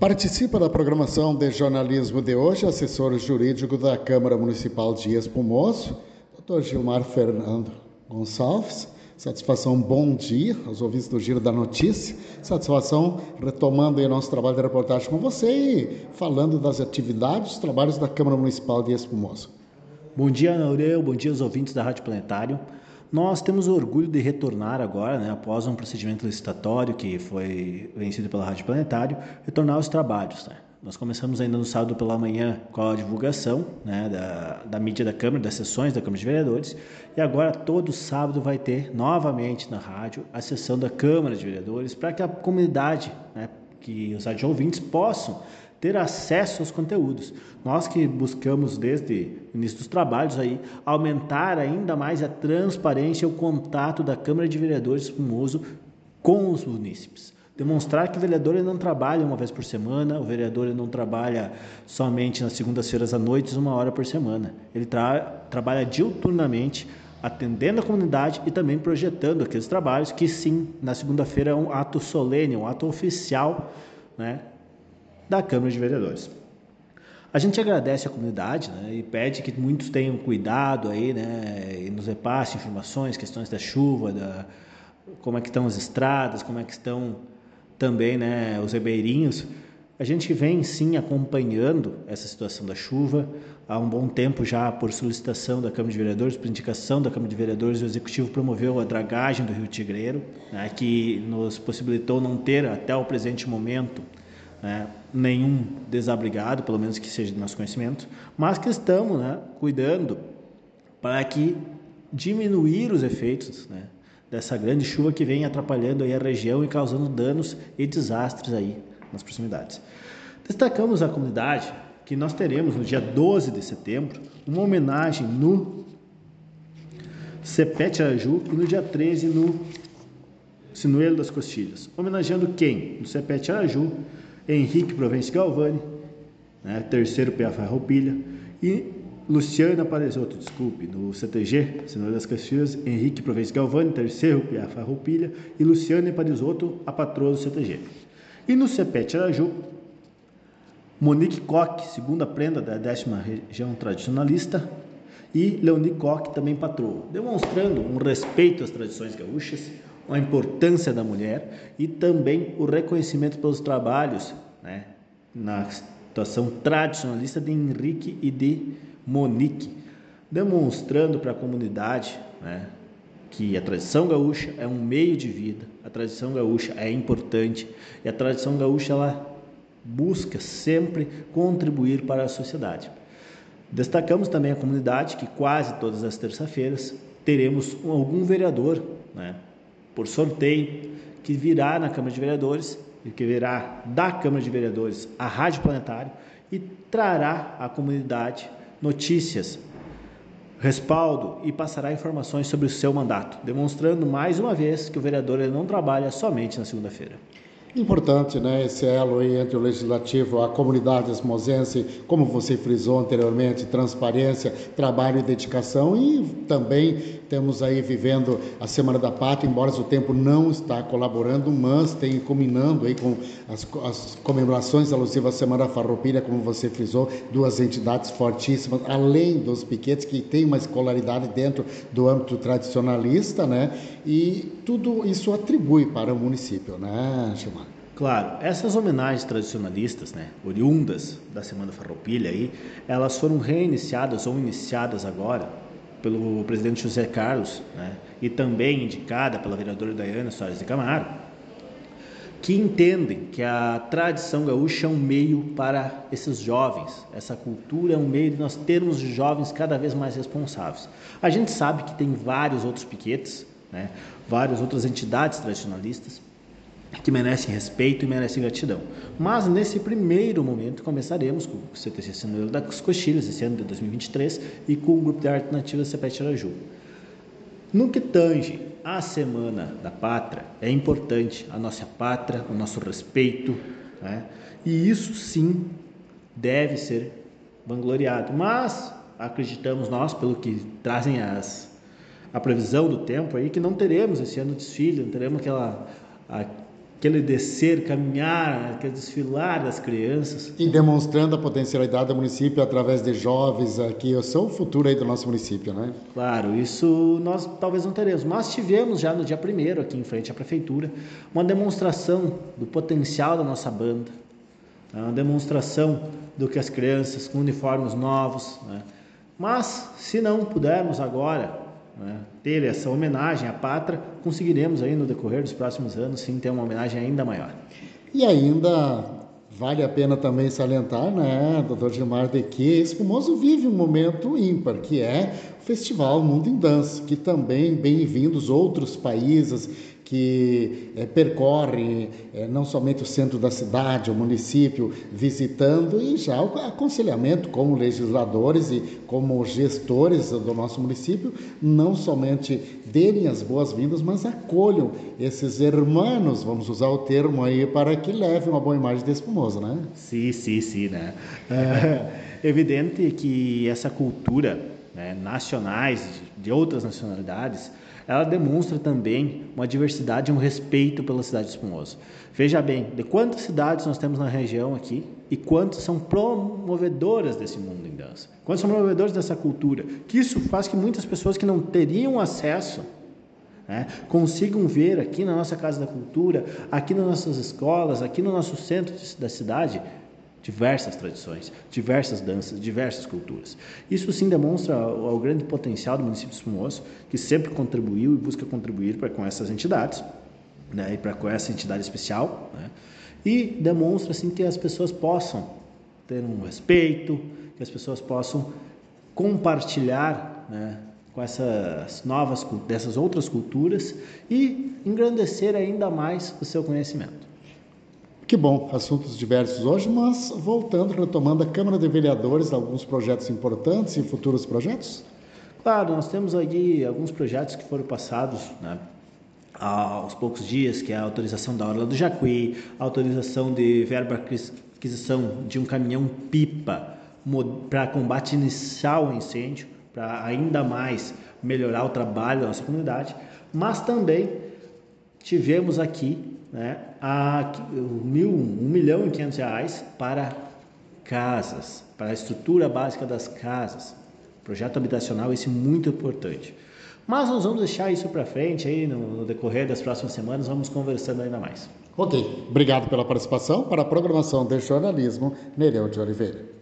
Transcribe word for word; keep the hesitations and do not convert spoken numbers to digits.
Participa da programação de jornalismo de hoje, assessor jurídico da Câmara Municipal de Espumoso, doutor Gilmar Fernando Gonçalves. Satisfação, bom dia aos ouvintes do Giro da Notícia. Satisfação retomando aí o nosso trabalho de reportagem com você e falando das atividades, dos trabalhos da Câmara Municipal de Espumoso. Bom dia, Aurel, bom dia aos ouvintes da Rádio Planetário. Nós temos o orgulho de retornar agora, né, após um procedimento licitatório que foi vencido pela Rádio Planetário, retornar aos trabalhos. Né? Nós começamos ainda no sábado pela manhã com a divulgação, né, da, da mídia da Câmara, das sessões da Câmara de Vereadores, e agora todo sábado vai ter novamente na rádio a sessão da Câmara de Vereadores para que a comunidade, né, que os rádio ouvintes possam ter acesso aos conteúdos. Nós que buscamos desde o início dos trabalhos aí aumentar ainda mais a transparência e o contato da Câmara de Vereadores Espumoso com os munícipes. Demonstrar que o vereador ele não trabalha uma vez por semana, o vereador ele não trabalha somente nas segundas-feiras à noite, uma hora por semana. Ele tra trabalha diuturnamente, atendendo a comunidade e também projetando aqueles trabalhos que sim, na segunda-feira é um ato solene, um ato oficial, né, da Câmara de Vereadores. A gente agradece a comunidade, né, e pede que muitos tenham cuidado aí, né, e nos repassem informações, questões da chuva, da, como é que estão as estradas, como é que estão também, né, os ribeirinhos. A gente vem sim acompanhando essa situação da chuva há um bom tempo já, por solicitação da Câmara de Vereadores, por indicação da Câmara de Vereadores, o Executivo promoveu a dragagem do Rio Tigreiro, né, que nos possibilitou não ter até o presente momento, né, nenhum desabrigado, pelo menos que seja de nosso conhecimento, mas que estamos, né, cuidando para que diminuir os efeitos, né, dessa grande chuva que vem atrapalhando aí a região e causando danos e desastres aí nas proximidades. Destacamos à comunidade que nós teremos no dia doze de setembro uma homenagem no Cepete Araju e no dia treze no Sinuelo das Costilhas. Homenageando quem? No Cepete Araju, Henrique Provence Galvani, né, terceiro P A Farroupilha, e Luciana Paresotto, desculpe, no C T G, Senhor das Castilhas, Henrique Provence Galvani, terceiro P A Farroupilha, e Luciana Paresotto, a patroa do C T G. E no Cepete Araju, Monique Koch, segunda prenda da décima região tradicionalista, e Leoni Koch, também patroa, demonstrando um respeito às tradições gaúchas, a importância da mulher e também o reconhecimento pelos trabalhos, né, na situação tradicionalista de Henrique e de Monique, demonstrando para a comunidade, né, que a tradição gaúcha é um meio de vida, a tradição gaúcha é importante e a tradição gaúcha ela busca sempre contribuir para a sociedade. Destacamos também a comunidade que quase todas as terças-feiras teremos algum vereador, né, por sorteio, que virá na Câmara de Vereadores, e que virá da Câmara de Vereadores à Rádio Planetário e trará à comunidade notícias, respaldo e passará informações sobre o seu mandato, demonstrando mais uma vez que o vereador ele não trabalha somente na segunda-feira. Importante, né, esse elo aí entre o Legislativo, a comunidade esmosense, como você frisou anteriormente, transparência, trabalho e dedicação, e também temos aí vivendo a Semana da Pátria, embora o tempo não está colaborando, mas tem combinando aí com as, as comemorações alusivas à Semana Farroupilha, como você frisou, duas entidades fortíssimas, além dos piquetes que tem uma escolaridade dentro do âmbito tradicionalista, né, e tudo isso atribui para o município, né, Gilmar? Claro, essas homenagens tradicionalistas, né, oriundas da Semana Farroupilha, aí, elas foram reiniciadas ou iniciadas agora pelo presidente José Carlos, né, e também indicada pela vereadora Daiane Soares de Camargo, que entendem que a tradição gaúcha é um meio para esses jovens, essa cultura é um meio de nós termos jovens cada vez mais responsáveis. A gente sabe que tem vários outros piquetes, né, várias outras entidades tradicionalistas, que merecem respeito e merecem gratidão. Mas nesse primeiro momento começaremos com o C T C Sinuelo das Coxilhas, esse ano de dois mil e vinte e três, e com o Grupo de Arte Nativa Cepete Araju. No que tange à Semana da Pátria, é importante a nossa pátria, o nosso respeito, né? E isso sim deve ser vangloriado. Mas acreditamos nós, pelo que trazem as, a previsão do tempo aí, que não teremos esse ano desfile, não teremos aquela... A, aquele descer, caminhar, aquele desfilar das crianças. E demonstrando a potencialidade do município através de jovens aqui, são o futuro aí do nosso município, né? Claro, isso nós talvez não teremos, mas tivemos já no dia primeiro, aqui em frente à prefeitura, uma demonstração do potencial da nossa banda, uma demonstração do que as crianças com uniformes novos, né? Mas se não pudermos agora, né, ter essa homenagem à pátria, conseguiremos aí no decorrer dos próximos anos sim ter uma homenagem ainda maior. E ainda vale a pena também salientar, né, doutor Gilmar, de que Espumoso vive um momento ímpar, que é o Festival Mundo em Dança, que também, bem-vindos outros países que é, percorrem é, não somente o centro da cidade, o município, visitando e já o aconselhamento como legisladores e como gestores do nosso município, não somente deem as boas-vindas, mas acolham esses hermanos, vamos usar o termo aí, para que levem uma boa imagem de Espumoso, né? Sim, sim, sim, né? É evidente que essa cultura, né, nacionais, de outras nacionalidades, ela demonstra também uma diversidade e um respeito pela cidade de Espumoso. Veja bem, de quantas cidades nós temos na região aqui e quantas são promovedoras desse mundo em dança, quantos são promovedores dessa cultura, que isso faz que muitas pessoas que não teriam acesso, né, consigam ver aqui na nossa Casa da Cultura, aqui nas nossas escolas, aqui no nosso centro da cidade, diversas tradições, diversas danças, diversas culturas. Isso sim demonstra o, o grande potencial do município de Espumoso, que sempre contribuiu e busca contribuir para com essas entidades, né, e para com essa entidade especial, né, e demonstra assim que as pessoas possam ter um respeito, que as pessoas possam compartilhar, né, com essas novas, dessas outras culturas e engrandecer ainda mais o seu conhecimento. Que bom, assuntos diversos hoje, mas voltando, retomando a Câmara de Vereadores, alguns projetos importantes e futuros projetos? Claro, nós temos aí alguns projetos que foram passados, né, aos poucos dias, que é a autorização da Orla do Jacuí, a autorização de verba aquisição de um caminhão-pipa para combate inicial ao incêndio, para ainda mais melhorar o trabalho da nossa comunidade, mas também tivemos aqui, né, a mil, um milhão e quinhentos reais para casas, para a estrutura básica das casas, projeto habitacional, esse muito importante. Mas nós vamos deixar isso para frente aí no, no decorrer das próximas semanas, vamos conversando ainda mais. Ok, obrigado pela participação. Para a programação de jornalismo, Nereu de Oliveira.